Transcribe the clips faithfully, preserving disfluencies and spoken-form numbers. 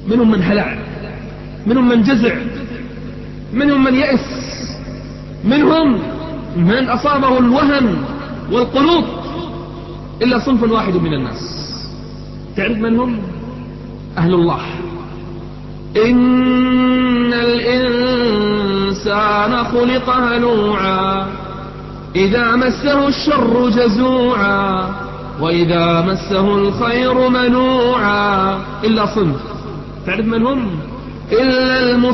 منهم من هلع، منهم من جزع، منهم من يأس، منهم من أصابه الوهن والقنوط، إلا صنف واحد من الناس. تعرف من هم؟ أهل الله. إن الإنسان خلق هلوعا إذا مسه الشر جزوعا وإذا مسه الخير منوعا، إلا صنف. تعرف من هم؟ إلا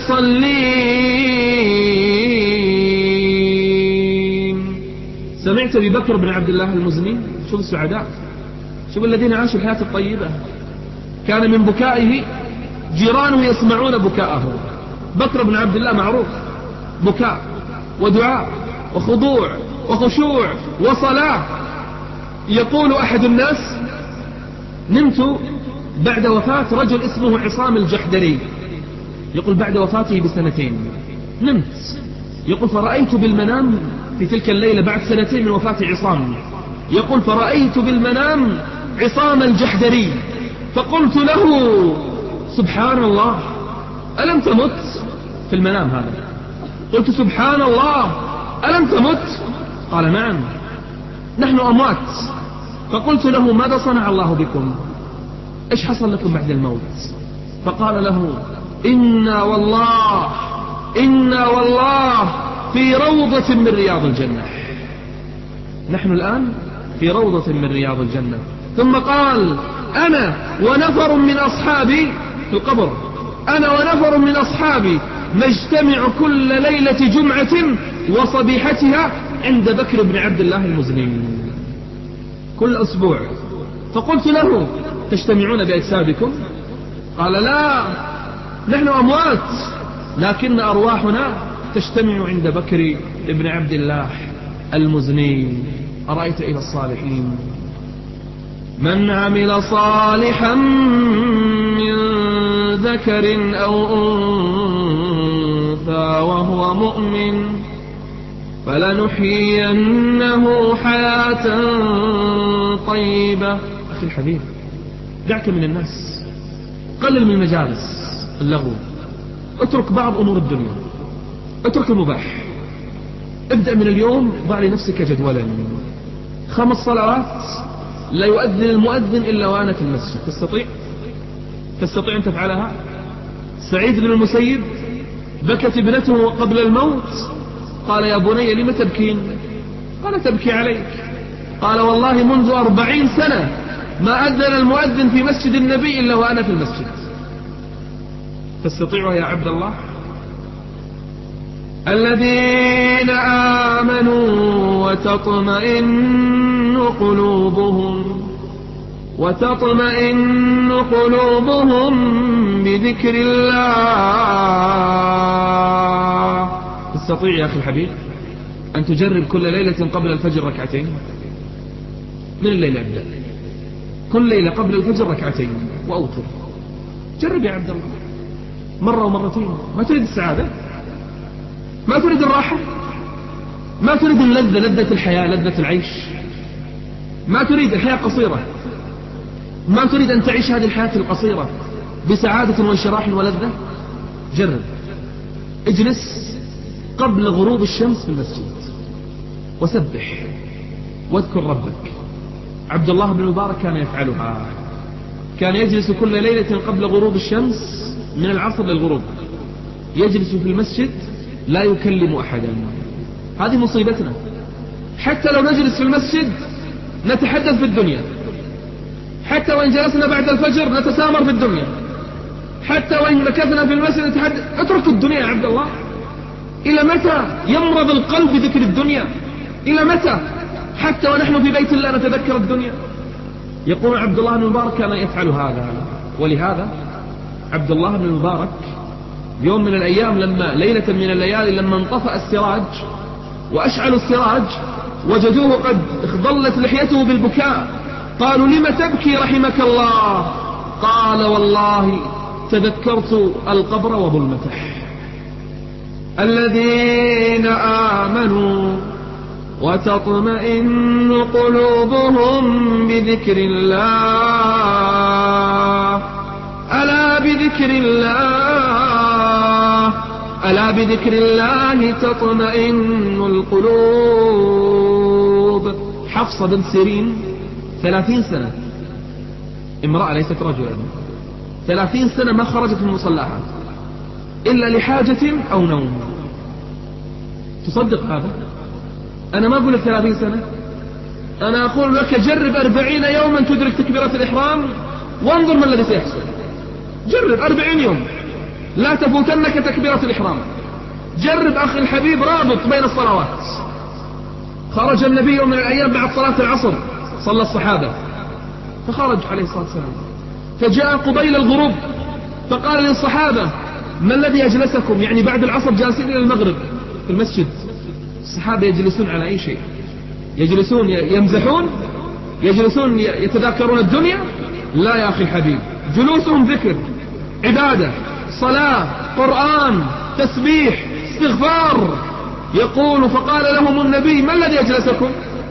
المصلين. سمعت ببكر بن عبد الله المزني؟ شوف السعداء، شوف الذين عاشوا الحياة الطيبة. كان من بكائه جيرانه يسمعون بكاءه. بكر بن عبد الله معروف بكاء ودعاء وخضوع وخشوع وصلاة. يقول أحد الناس: نمت بعد وفاة رجل اسمه عصام الجحدري، يقول بعد وفاته بسنتين نمت، يقول فرأيت بالمنام في تلك الليلة بعد سنتين من وفاة عصام، يقول فرأيت بالمنام عصام الجحدري، فقلت له: سبحان الله، ألم تمت؟ في المنام هذا قلت: سبحان الله، ألم تمت؟ قال: نعم، نحن أموات. فقلت له: ماذا صنع الله بكم؟ إيش حصل لكم بعد الموت؟ فقال له: إنا والله إنا والله في روضة من رياض الجنة. نحن الآن في روضة من رياض الجنة. ثم قال: أنا ونفر من أصحابي في القبر، أنا ونفر من أصحابي نجتمع كل ليلة جمعة وصبيحتها عند بكر بن عبد الله المزني كل أسبوع. فقلت له: تجتمعون بأجسادكم؟ قال: لا، نحن أموات، لكن أرواحنا تجتمع عند بكر بن عبد الله المزني. أرأيت إلى الصالحين: من عمل صالحا من ذكر أو أنثى وهو مؤمن فلنحيينه حياة طيبة. أخي الحبيب، دعك من الناس، قلل من المجالس اللغو، اترك بعض أمور الدنيا، اترك المباح. ابدأ من اليوم، ضع لنفسك جدولا: خمس صلوات لا يؤذن المؤذن إلا وأنا في المسجد. تستطيع؟ تستطيع أن تفعلها؟ سعيد بن المسيب بكت ابنته قبل الموت، قال: يا بني لم تبكين؟ قال: تبكي عليك. قال: والله منذ أربعين سنة ما أذن المؤذن في مسجد النبي إلا وأنا في المسجد. تستطيع يا عبد الله؟ الذين آمنوا وتطمئن قلوبهم وتطمئن قلوبهم بذكر الله. تستطيع يا أخي الحبيب أن تجرب كل ليلة قبل الفجر ركعتين؟ من الليلة ابدأ، كل ليلة قبل الفجر ركعتين وأوتر. جرب يا عبد الله، مرة ومرتين. ما تريد السعادة؟ ما تريد الراحة؟ ما تريد اللذة، لذة الحياة، لذة العيش؟ ما تريد؟ الحياة قصيرة، ما تريد أن تعيش هذه الحياة القصيرة بسعادة وانشراح ولذة؟ جرب، اجلس قبل غروب الشمس في المسجد وسبح واذكر ربك. عبد الله بن المبارك كان يفعلها، كان يجلس كل ليلة قبل غروب الشمس من العصر للغروب، يجلس في المسجد لا يكلم أحدا. هذه مصيبتنا، حتى لو نجلس في المسجد نتحدث في الدنيا، حتى وإن جلسنا بعد الفجر نتسامر في الدنيا، حتى وإن مكثنا في المسجد نتحدث. اترك الدنيا يا عبد الله. إلى متى يمرض القلب بذكر الدنيا؟ إلى متى حتى ونحن في بيت الله نتذكر الدنيا؟ يقول عبد الله بن المبارك كان يفعل هذا. ولهذا عبد الله بن المبارك يوم من الأيام، لما ليلة من الليالي لما انطفأ السراج وأشعلوا السراج وجدوه قد اخضلت لحيته بالبكاء، قالوا: لم تبكي رحمك الله؟ قال: والله تذكرت القبر وظلمته. الذين آمنوا وتطمئن قلوبهم بذكر الله ألا ألا بذكر الله ألا بذكر الله تطمئن القلوب. حفصة بنت سيرين ثلاثين سنة، امرأة ليست رجلا، ثلاثين سنة ما خرجت من المصلاحات إلا لحاجة أو نوم. تصدق هذا؟ أنا ما أقول لك ثلاثين سنة، أنا أقول لك جرب أربعين يوما تدرك تكبيرة الإحرام وانظر ما الذي سيحصل. جرب أربعين يوم لا تفوتنك تكبيرة الإحرام. جرب أخي الحبيب رابط بين الصلوات. خرج النبي يوم من الأيام بعد صلاة العصر، صلى الصحابة فخرج عليه الصلاة والسلام، فجاء قبيل الغروب فقال للصحابة ما الذي أجلسكم؟ يعني بعد العصر جالسين إلى المغرب في المسجد. الصحابة يجلسون على أي شيء؟ يجلسون يمزحون؟ يجلسون يتذاكرون الدنيا؟ لا يا أخي الحبيب، جلوسهم ذكر، عبادة، صلاة، قرآن، تسبيح، استغفار. يقول فقال لهم النبي ما الذي أجلسكم؟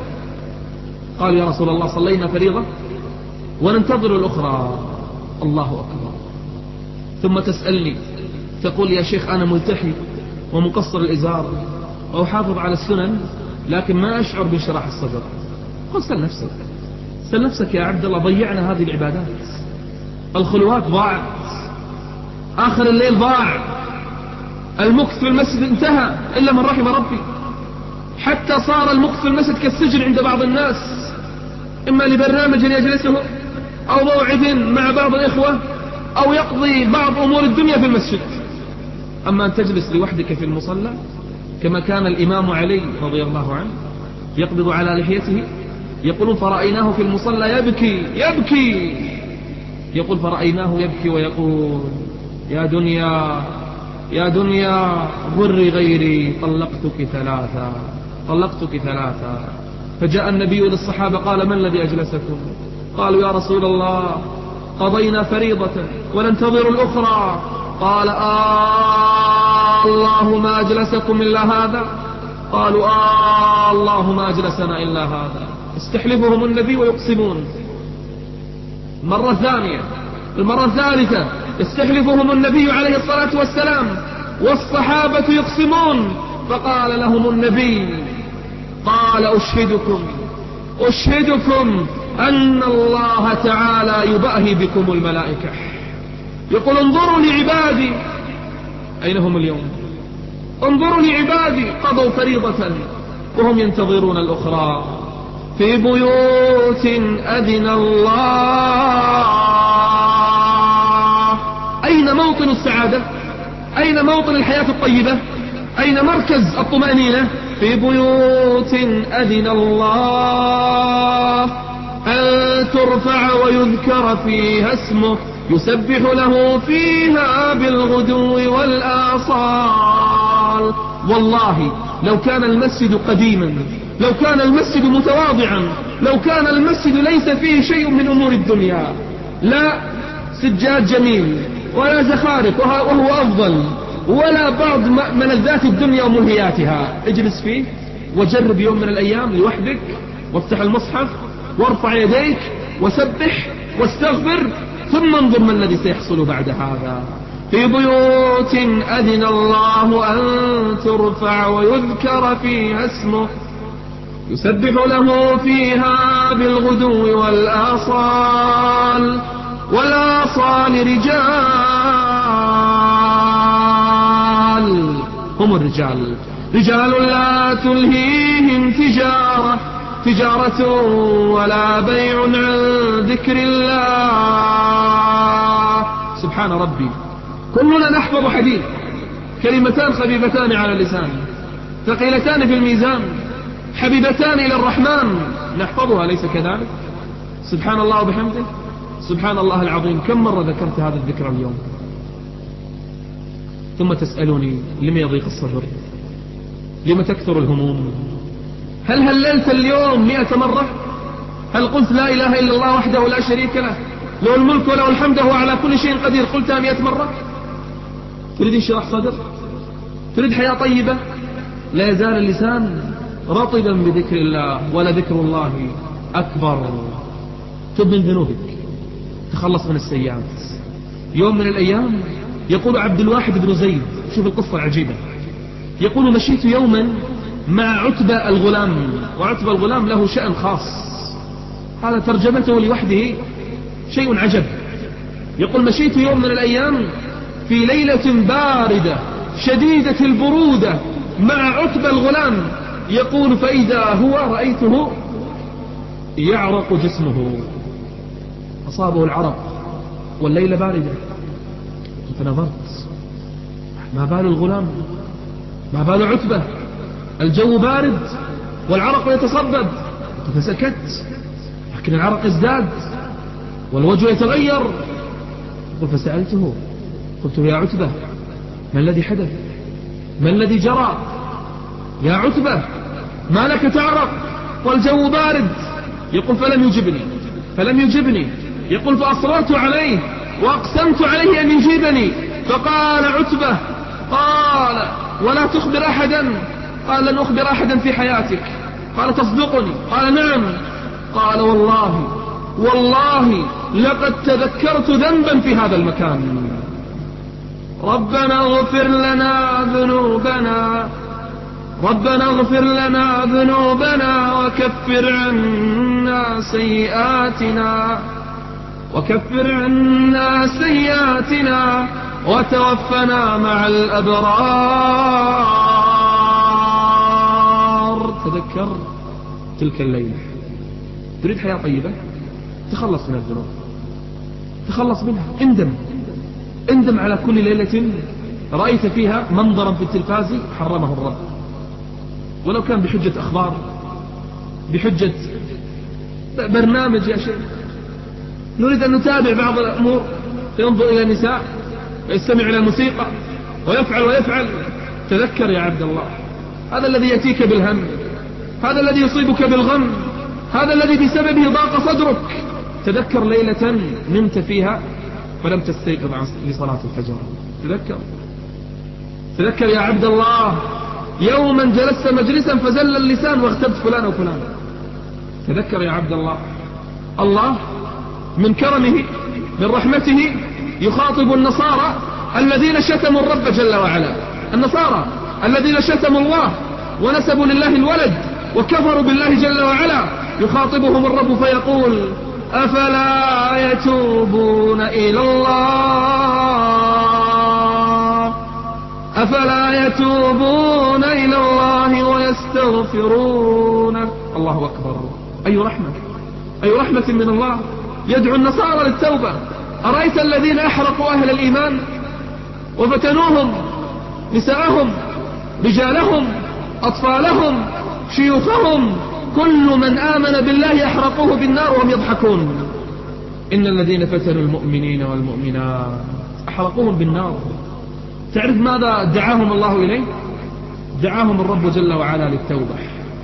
قالوا يا رسول الله صلينا فريضة وننتظر الأخرى. الله أكبر. ثم تسألني تقول يا شيخ أنا ملتحي ومقصر الإزار وأحافظ على السنن لكن ما أشعر بانشراح الصدر. قل سل نفسك، سل نفسك يا عبد الله. ضيعنا هذه العبادات، الخلوات ضاعت، آخر الليل ضاع، المكث في المسجد انتهى إلا من رحم ربي. حتى صار المكث في المسجد كالسجن عند بعض الناس، إما لبرنامج يجلسه أو موعد مع بعض الإخوة أو يقضي بعض أمور الدنيا في المسجد. أما أن تجلس لوحدك في المصلى كما كان الإمام علي رضي الله عنه يقبض على لحيته، يقولون فرأيناه في المصلى يبكي يبكي يقول فرأيناه يبكي ويقول يا دنيا يا دنيا غري غيري طلقتك ثلاثا طلقتك ثلاثا. فجاء النبي للصحابة قال ما الذي أجلسكم؟ قالوا يا رسول الله قضينا فريضة وننتظر الأخرى. قال آه الله ما أجلسكم إلا هذا؟ قالوا آه الله ما أجلسنا إلا هذا. استحلفهم النبي ويقسمون. مرة ثانية، المرة الثالثة يستحلفهم النبي عليه الصلاة والسلام والصحابة يقسمون. فقال لهم النبي قال أشهدكم أشهدكم أن الله تعالى يباهي بكم الملائكة. يقول انظروا لعبادي أين هم اليوم؟ انظروا لعبادي قضوا فريضة وهم ينتظرون الأخرى في بيوت أذن الله. أين موطن السعادة؟ أين موطن الحياة الطيبة؟ أين مركز الطمأنينة؟ في بيوت أذن الله أن ترفع ويذكر فيها اسمه يسبح له فيها بالغدو والآصال. والله لو كان المسجد قديما، لو كان المسجد متواضعا، لو كان المسجد ليس فيه شيء من أمور الدنيا، لا سجاد جميل ولا زخارف وهو أفضل ولا بعض ملذات الدنيا وملهياتها، اجلس فيه وجرب يوم من الأيام لوحدك وافتح المصحف وارفع يديك وسبح واستغفر ثم انظر ما الذي سيحصل بعد هذا. في بيوت أذن الله أن ترفع ويذكر فيها اسمه يسبح له فيها بالغدو والآصال. والآصال رجال، هم الرجال، رجال لا تلهيهم تجارة تجارة ولا بيع عن ذكر الله. سبحان ربي، كلنا نحفظ حديث كلمتان خفيفتان على اللسان ثقيلتان في الميزان حبيبتان إلى الرحمن، نحفظها أليس كذلك؟ سبحان الله وبحمده، سبحان الله العظيم. كم مرة ذكرت هذا الذكر اليوم؟ ثم تسألوني لم يضيق الصدر؟ لم تكثر الهموم؟ هل هللت اليوم مئة مرة؟ هل قلت لا إله إلا الله وحده لا شريك له له الملك وله الحمد وهو على كل شيء قدير قلتها مئة مرة؟ تريد انشراح صدر؟ تريد حياة طيبة؟ لا يزال اللسان رطبا بذكر الله، ولا ذكر الله أكبر. تب من ذنوبك، تخلص من السيئات، يوم من الأيام يقول عبد الواحد بن زيد، شوف القصة العجيبة، يقول مشيت يوما مع عتبة الغلام، وعتبة الغلام له شأن خاص، هذا ترجمته لوحده شيء عجب. يقول مشيت يوم من الأيام في ليلة باردة شديدة البرودة مع عتبة الغلام، يقول فإذا هو رأيته يعرق جسمه، أصابه العرق والليلة باردة. فنظرت ما بال الغلام، ما بال عتبة، الجو بارد والعرق يتصبب، فسكت، لكن العرق ازداد والوجه يتغير. فسألته قلت يا عتبة ما الذي حدث، ما الذي جرى يا عتبة، ما لك تعرق والجو بارد؟ يقول فلم يجبني فلم يجبني يقول فأصررت عليه وأقسمت عليه أن يجيبني، فقال عتبة قال ولا تخبر أحدا؟ قال لن أخبر أحدا في حياتك. قال تصدقني؟ قال نعم. قال والله والله لقد تذكرت ذنبا في هذا المكان، ربنا اغفر لنا ذنوبنا ربنا اغفر لنا ذنوبنا وكفر عنا سيئاتنا وكفر عنا سيئاتنا وتوفنا مع الأبرار. تذكر تلك الليلة، تريد حياة طيبة، تخلص من الذنوب، تخلص منها، اندم اندم على كل ليلة رأيت فيها منظرا في التلفاز حرمه الرب، ولو كان بحجة أخبار، بحجة برنامج يا شيخ، نريد أن نتابع بعض الأمور، فينظر إلى النساء ويستمع إلى الموسيقى ويفعل ويفعل. تذكر يا عبد الله، هذا الذي يأتيك بالهم، هذا الذي يصيبك بالغم، هذا الذي بسببه ضاق صدرك. تذكر ليلة نمت فيها فلم تستيقظ لصلاة الفجر. تذكر تذكر يا عبد الله يوما جلست مجلسا فزل اللسان واغتبت فلان وفلان. تذكر يا عبد الله، الله من كرمه من رحمته يخاطب النصارى الذين شتموا الرب جل وعلا، النصارى الذين شتموا الله ونسبوا لله الولد وكفروا بالله جل وعلا، يخاطبهم الرب فيقول أفلا يتوبون إلى الله أفلا يتوبون إلى الله ويستغفرونه. الله أكبر، أي رحمة، أي رحمة من الله. يدعو النصارى للتوبة. أرأيت الذين أحرقوا أهل الإيمان وفتنوهم، نساءهم، رجالهم، أطفالهم، شيوخهم، كل من آمن بالله أحرقوه بالنار وهم يضحكون. إن الذين فتنوا المؤمنين والمؤمنات أحرقوهم بالنار. تعرف ماذا دعاهم الله إليه؟ دعاهم الرب جل وعلا للتوبة.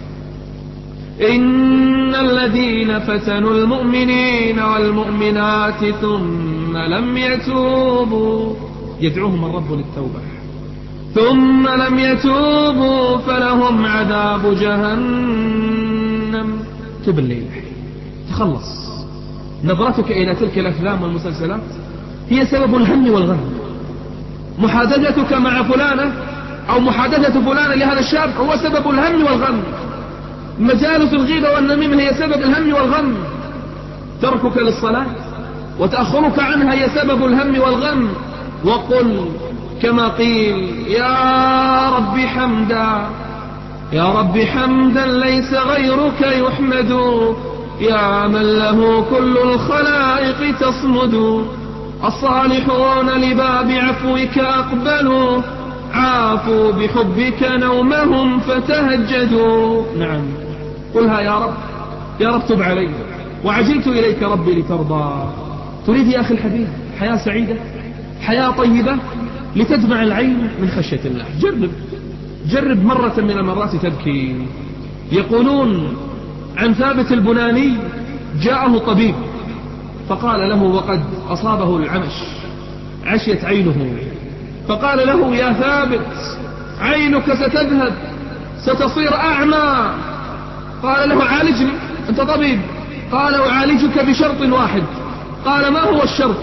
إن الذين فتنوا المؤمنين والمؤمنات ثم لم يتوبوا، يدعوهم الرب للتوبة، ثم لم يتوبوا فلهم عذاب جهنم. تب الليل، تخلص. نظرتك إلى تلك الأفلام والمسلسلات هي سبب الهم والغم. محادثتك مع فلانة أو محادثة فلانة لهذا الشاب هو سبب الهم والغم. مجالس الغيبة والنميمة هي سبب الهم والغم. تركك للصلاة وتأخرك عنها هي سبب الهم والغم. وقل كما قيل يا رب حمدا، يا رب حمدا ليس غيرك يحمد، يا من له كل الخلائق تصمد. الصالحون لباب عفوك أقبلوا، عافوا بحبك نومهم فتهجدوا. نعم، قلها يا رب، يا رب تب علي، وعجلت إليك ربي لترضى. تريد يا أخي الحبيب حياة سعيدة، حياة طيبة، لتدمع العين من خشية الله. جرب جرب مرة من المرات تبكي. يقولون عن ثابت البناني جاءه طبيب فقال له وقد أصابه العمش، عشيت عينه، فقال له يا ثابت عينك ستذهب، ستصير أعمى. قال له عالجني، أنت طبيب. قال أعالجك بشرط واحد. قال ما هو الشرط؟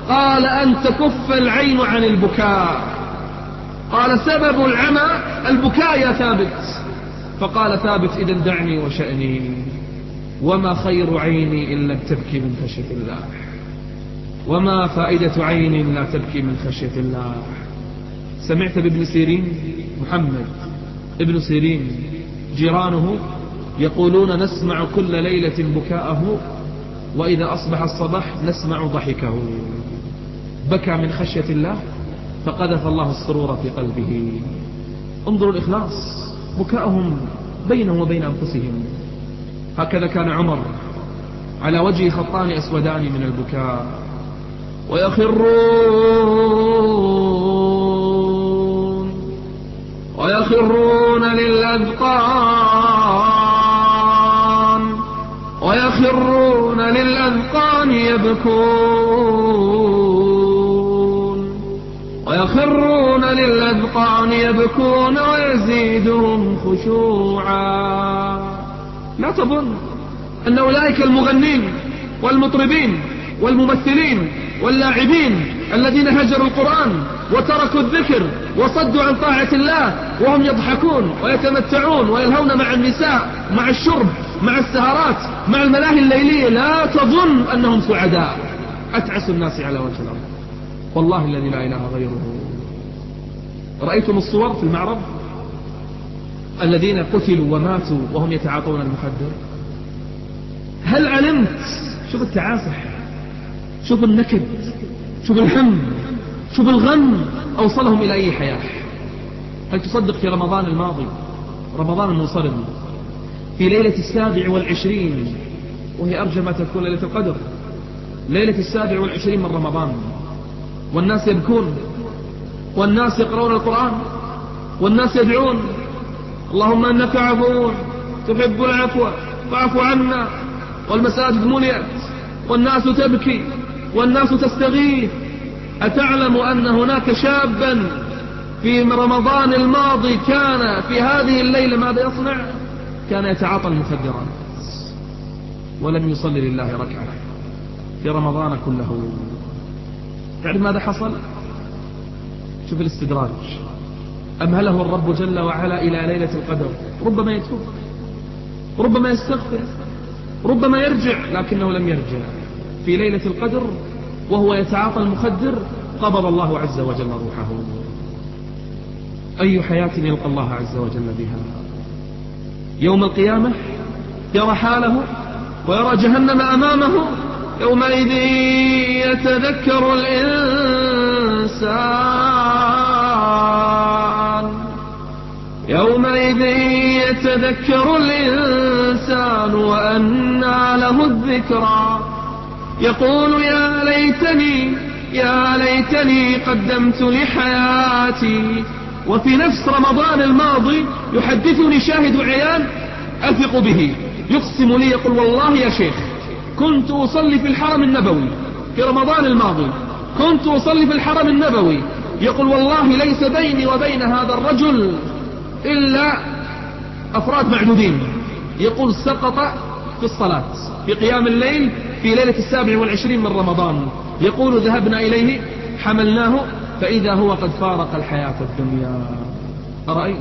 قال أن تكف العين عن البكاء. قال سبب العمى البكاء يا ثابت. فقال ثابت إذن دعني وشأني، وما خير عيني إلا تبكي من خشية الله، وما فائدة عين لا تبكي من خشية الله. سمعت بابن سيرين، محمد ابن سيرين جيرانه يقولون نسمع كل ليلة بكاءه، وإذا أصبح الصباح نسمع ضحكه. بكى من خشية الله فقذف الله السرور في قلبه. انظروا الإخلاص، بكاءهم بينهم وبين أنفسهم. هكذا كان عمر على وجه خطان أسودان من البكاء. ويخرون ويخرون للأذقان ويخرون للأذقان يبكون ويخرون للأذقان يبكون ويزيدهم خشوعا. لا تظن أن أولئك المغنين والمطربين والممثلين واللاعبين الذين هجروا القرآن وتركوا الذكر وصدوا عن طاعة الله وهم يضحكون ويتمتعون ويلهون مع النساء، مع الشرب، مع السهرات، مع الملاهي الليلية، لا تظن أنهم سعداء. أتعس الناس على وجه الأرض، والله الذي لا إله غيره. رأيتم الصور في المعرض الذين قتلوا وماتوا وهم يتعاطون المخدر؟ هل علمت؟ شوف التعاسح، شوف النكد، شوف الهم، شوف الغم، أوصلهم إلى أي حياة. هل تصدق في رمضان الماضي، رمضان المنصرم، في ليلة السابع والعشرين، وهي أرجى ما تكون ليلة القدر، ليلة السابع والعشرين من رمضان، والناس يبكون والناس يقرؤون القرآن والناس يدعون اللهم أنك عفو تحب العفو فاعف عنا، والمساجد ملئت والناس تبكي والناس تستغيث. أتعلم أن هناك شابا في رمضان الماضي كان في هذه الليلة ماذا يصنع؟ كان يتعاطى المخدرات ولم يصلي لله ركعة في رمضان كله. تعرف ماذا حصل؟ شوف الاستدراج. أمهله الرب جل وعلا إلى ليلة القدر، ربما يتوب، ربما يستغفر، ربما يرجع، لكنه لم يرجع. في ليلة القدر وهو يتعاطى المخدر قبض الله عز وجل روحه. أي حياة يلقى الله عز وجل بها يوم القيامة؟ يرى حاله ويرى جهنم أمامه. يومئذ يتذكر الإنسان يومئذ يتذكر الإنسان وأنى له الذكرى. يقول يا ليتني يا ليتني قدمت لحياتي. وفي نفس رمضان الماضي يحدثني شاهد عيان أثق به، يقسم لي يقول والله يا شيخ كنت أصلي في الحرم النبوي في رمضان الماضي، كنت أصلي في الحرم النبوي. يقول والله ليس بيني وبين هذا الرجل إلا أفراد معدودين. يقول سقط في الصلاة في قيام الليل في ليلة السابع والعشرين من رمضان. يقول ذهبنا إليه حملناه فإذا هو قد فارق الحياة الدنيا. أرأيت؟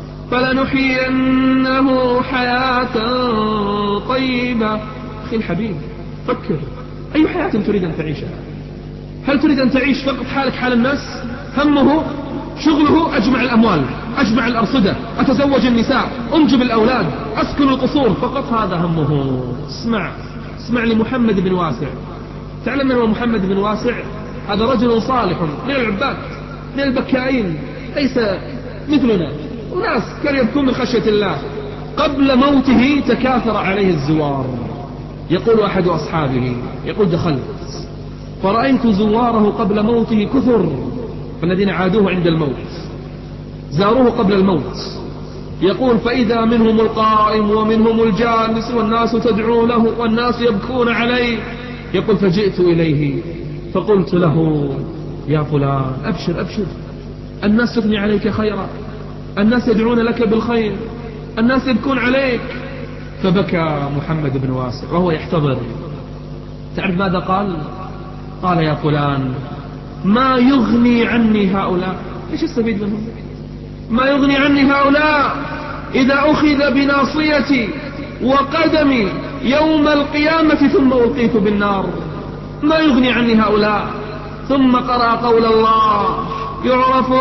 فلنحيينه حياة طيبة. أخي الحبيب فكر، أي حياة تريد أن تعيشها؟ هل تريد أن تعيش فقط حالك حال الناس؟ همه شغله أجمع الأموال، أجمع الأرصدة، أتزوج النساء، أنجب الأولاد، أسكن القصور، فقط هذا همه. اسمع اسمع لمحمد بن واسع. تعلم من هو محمد بن واسع؟ هذا رجل صالح من العباد من البكائين، ليس مثلنا، وناس كان يبكون من خشية الله. قبل موته تكاثر عليه الزوار. يقول أحد أصحابه يقول دخلت فرأيت زواره قبل موته كثر، الذين عادوه عند الموت زاروه قبل الموت. يقول فإذا منهم القائم ومنهم الجالس والناس تدعو له والناس يبكون عليه. يقول فجئت إليه فقلت له يا فلان أبشر أبشر، الناس تثني عليك خيرا، الناس يدعون لك بالخير، الناس يبكون عليك. فبكى محمد بن واسع وهو يحتضر. تعرف ماذا قال؟ قال يا فلان ما يغني عني هؤلاء، ايش استفيد منهم؟ ما يغني عني هؤلاء إذا أخذ بناصيتي وقدمي يوم القيامة ثم ألقيت بالنار، ما يغني عني هؤلاء. ثم قرأ قول الله يعرف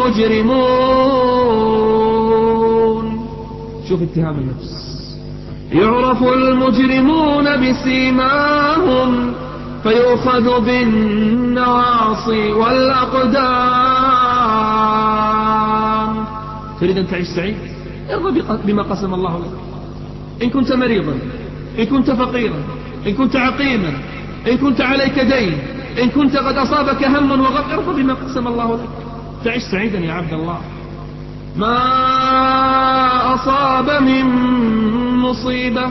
المجرمون، شوف اتهام النفس، يعرف المجرمون بسيماهم فيؤخذ بالنواصي والأقدام. تريد أن تعيش سعيد؟ ارضى بما قسم الله لك. إن كنت مريضا، إن كنت فقيرا، إن كنت عقيما، إن كنت عليك دين، إن كنت قد أصابك هم وغم، ارضى بما قسم الله لك، تعيش سعيدا يا عبد الله. ما أصاب من مصيبة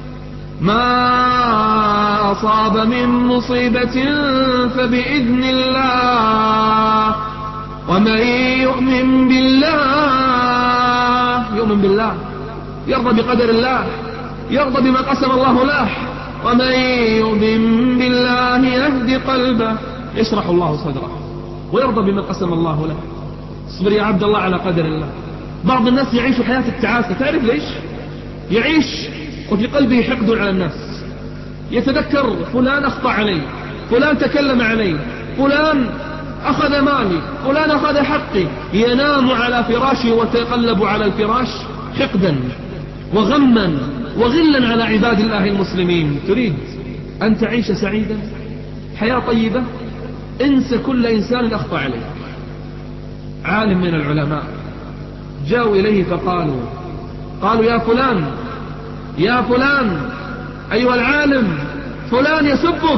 ما أصاب من مصيبة فبإذن الله، ومن يؤمن بالله يؤمن بالله يرضى بقدر الله، يرضى بما قسم الله له. ومن يؤمن بالله يهدي قلبه، يشرح الله صدره ويرضى بما قسم الله له. اصبر يا عبد الله على قدر الله. بعض الناس يعيش حياة التعاسة، تعرف ليش؟ يعيش وفي قلبه حقد على الناس، يتذكر فلان أخطأ علي، فلان تكلم علي، فلان أخذ مالي، فلان أخذ حقي، ينام على فراشه ويتقلب على الفراش حقدا وغما وغلا على عباد الله المسلمين. تريد أن تعيش سعيدا، حياة طيبة، انسى كل إنسان أخطأ عليه. عالم من العلماء جاءوا إليه فقالوا قالوا يا فلان يا فلان أيها العالم، فلان يسبك.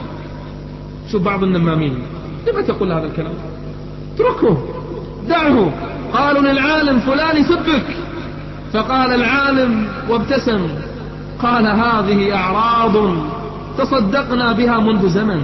شوف بعض النمامين، لما تقول هذا الكلام؟ اتركه، دعه. قالوا للعالم فلان يسبك، فقال العالم وابتسم قال هذه أعراض تصدقنا بها منذ زمن،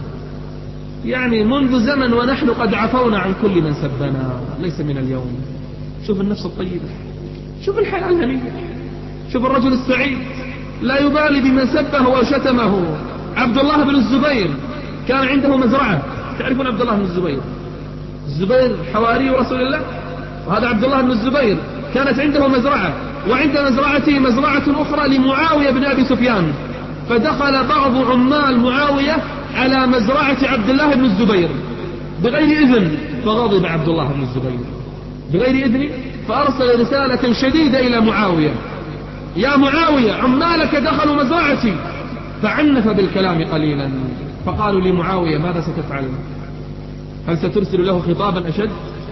يعني منذ زمن ونحن قد عفونا عن كل من سبنا، ليس من اليوم. شوف النفس الطيبة، شوف الحياة الهنية، شوف الرجل السعيد لا يبالي بمن سبه وشتمه. عبد الله بن الزبير كان عنده مزرعة، تعرفون عبد الله بن الزبير؟ الزبير حواري رسول الله، وهذا عبد الله بن الزبير كانت عنده مزرعة، وعند مزرعته مزرعة أخرى لمعاوية بن أبي سفيان، فدخل بعض عمال معاوية على مزرعة عبد الله بن الزبير بغير إذن، فغضب عبد الله بن الزبير بغير إذن، فأرسل رسالة شديدة إلى معاوية: يا معاوية عمالك دخلوا مزرعتي، فعنف بالكلام قليلا. فقالوا لمعاوية ماذا ستفعل؟ هل سترسل له خطابا أشد؟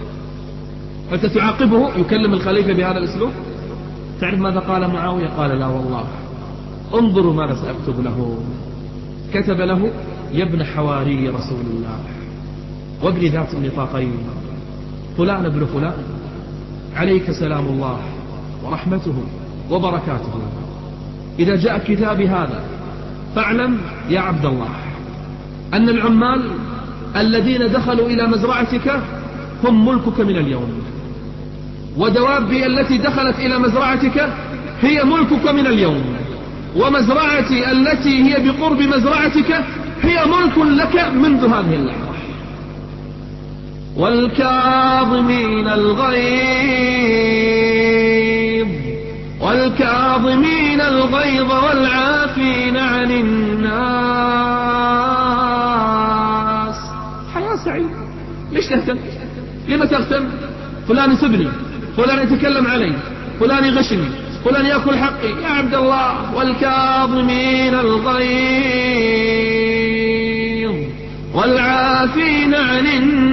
هل ستعاقبه؟ يكلم الخليفة بهذا الأسلوب؟ تعرف ماذا قال معاوية؟ قال لا والله، انظروا ماذا سأكتب له. كتب له: يا ابن حواري رسول الله وابن ذات النطاقين فلان ابن فلان، عليك سلام الله ورحمته وبركاته. إذا جاء كتابي هذا فاعلم يا عبد الله أن العمال الذين دخلوا إلى مزرعتك هم ملكك من اليوم، ودوابي التي دخلت إلى مزرعتك هي ملكك من اليوم، ومزرعتي التي هي بقرب مزرعتك هي ملك لك منذ هذه اللحظة. والكاظمين الغيظ والكاظمين الغيظ والعافين عن الناس. حياة سعيدة. ليش تهتم؟ لما تهتم؟ فلان يسبني، فلان يتكلم علي، فلان يغشني، فلان يأكل حقي. يا عبد الله: والكاظمين الغيظ والعافين عن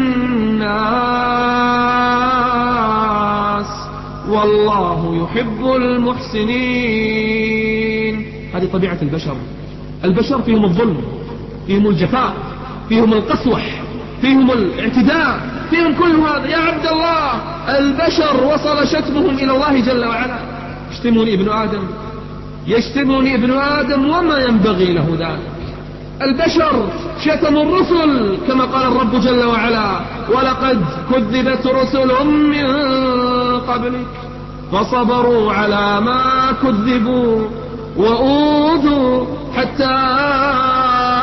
الناس والله يحب المحسنين. هذه طبيعة البشر. البشر فيهم الظلم، فيهم الجفاء، فيهم القسوح، فيهم الاعتداء، فيهم كل هذا. يا عبد الله: البشر وصل شتمهم إلى الله جل وعلا. يشتمني ابن آدم يشتمني ابن آدم وما ينبغي له ذلك. البشر شتموا الرسل كما قال الرب جل وعلا: ولقد كذبت رسل من قبلك فصبروا على ما كذبوا وأوذوا حتى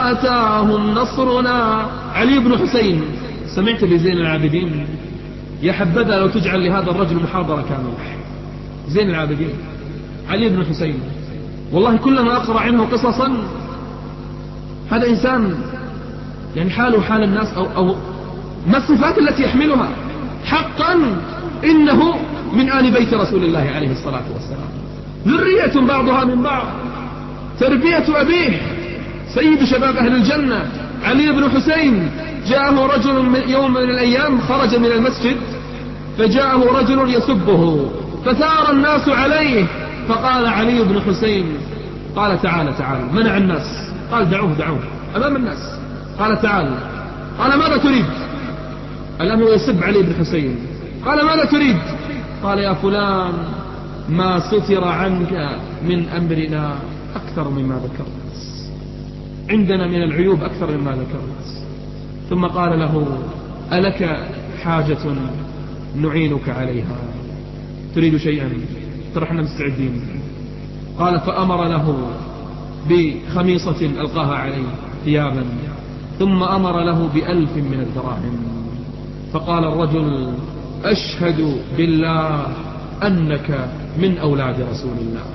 أتاهم نصرنا. علي بن حسين، سمعت بزين العابدين؟ يا حبذا لو تجعل لهذا الرجل محاضرة كاملة. زين العابدين علي بن حسين، والله كلما أقرأ عنه قصصا هذا إنسان يعني حاله حال الناس، أو, أو ما الصفات التي يحملها. حقا إنه من آل بيت رسول الله عليه الصلاة والسلام، ذرية بعضها من بعض، تربية أبيه سيد شباب أهل الجنة علي بن حسين. جاءه رجل من يوم من الأيام، خرج من المسجد فجاءه رجل يسبه، فثار الناس عليه، فقال علي بن حسين، قال تعال تعال، منع الناس، قال دعوه دعوه أمام الناس، قال تعال، قال ماذا تريد؟ الآن هو يسب علي بن حسين، قال ماذا تريد؟ قال يا فلان ما ستر عنك من أمرنا أكثر مما ذكرت، عندنا من العيوب أكثر مما ذكرت. ثم قال له ألك حاجة نعينك عليها؟ تريد شيئا؟ ترى احنا مستعدين. قال فأمر له بخميصة ألقاها عليه ثيابا، ثم أمر له بألف من الدراهم. فقال الرجل أشهد بالله أنك من أولاد رسول الله،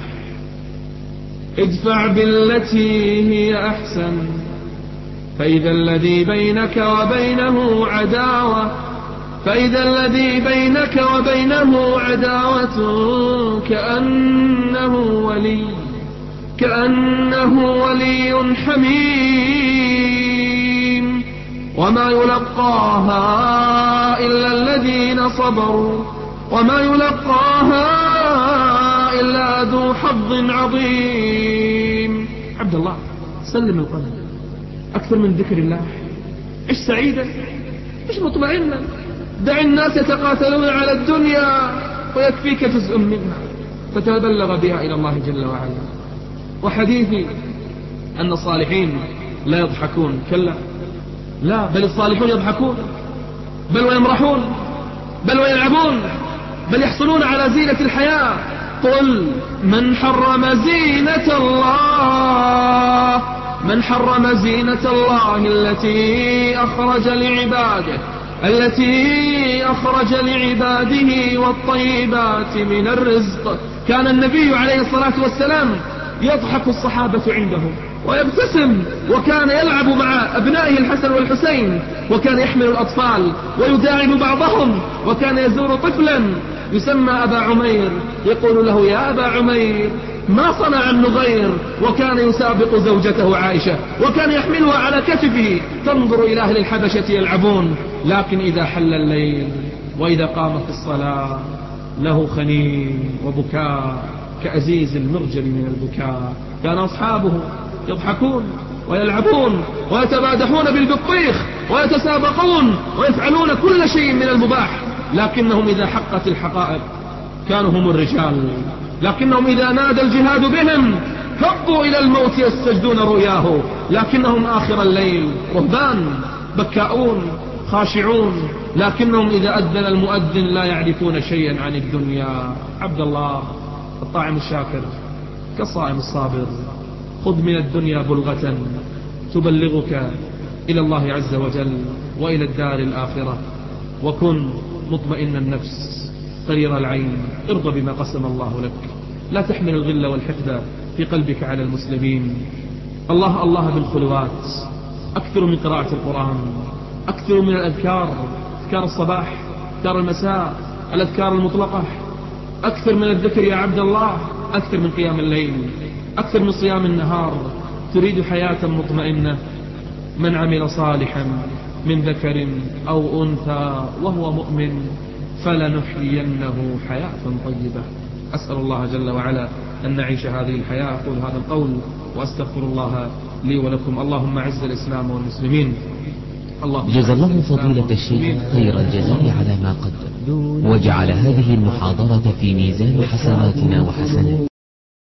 ادفع بالتي هي أحسن فإذا الذي بينك وبينه عداوة فإذا الذي بينك وبينه عداوة كأنه ولي كأنه ولي حميم، وما يلقاها إلا الذين صبروا وما يلقاها إلا ذو حظ عظيم. عبد الله، سلم القلب، أكثر من ذكر الله، إيش سعيدا، إيش مطمئنا. دع الناس يتقاتلون على الدنيا ويكفيك جزء منها فتبلغ بها إلى الله جل وعلا. وحديثي أن الصالحين لا يضحكون، كلا، لا، بل الصالحون يضحكون، بل ويمرحون، بل ويلعبون، بل يحصلون على زينة الحياة. قل من حرم زينة الله من حرم زينة الله التي أخرج لعباده التي أخرج لعباده والطيبات من الرزق. كان النبي عليه الصلاة والسلام يضحك الصحابة عنده ويبتسم، وكان يلعب مع أبنائه الحسن والحسين، وكان يحمل الأطفال ويداعب بعضهم، وكان يزور طفلا يسمى أبا عمير يقول له يا أبا عمير ما صنع النغير، وكان يسابق زوجته عائشة وكان يحملها على كتفه. تنظر إلى أهل الحبشة يلعبون، لكن إذا حل الليل وإذا قام في الصلاة له خنين وبكاء كأزيز المرجل من البكاء. كان أصحابه يضحكون ويلعبون ويتبادحون بالبطيخ ويتسابقون ويفعلون كل شيء من المباح، لكنهم إذا حقت الحقائق كانوا هم الرجال، لكنهم إذا نادى الجهاد بهم هبوا إلى الموت يستجدون رؤياه، لكنهم آخر الليل رهبان بكاؤون خاشعون، لكنهم إذا أذن المؤذن لا يعرفون شيئا عن الدنيا. عبد الله، الطاعم الشاكر كالصائم الصابر، خذ من الدنيا بلغة تبلغك إلى الله عز وجل وإلى الدار الآخرة، وكن مطمئن النفس قرير العين، ارضى بما قسم الله لك، لا تحمل الغل والحقد في قلبك على المسلمين. الله الله بالخلوات، أكثر من قراءة القرآن، أكثر من الأذكار، أذكار الصباح، أذكار المساء، الأذكار المطلقة، أكثر من الذكر يا عبد الله، أكثر من قيام الليل، أكثر من صيام النهار. تريد حياة مطمئنة؟ من عمل صالحا من ذكر أو أنثى وهو مؤمن فلنحيينه حياة طيبة. أسأل الله جل وعلا أن نعيش هذه الحياة. أقول هذا القول وأستغفر الله لي ولكم. اللهم أعز الإسلام والمسلمين. جزا الله فضيلة الشيخ خير الجزاء على ما قدم، وجعل هذه المحاضرة في ميزان حسناتنا وحسناته.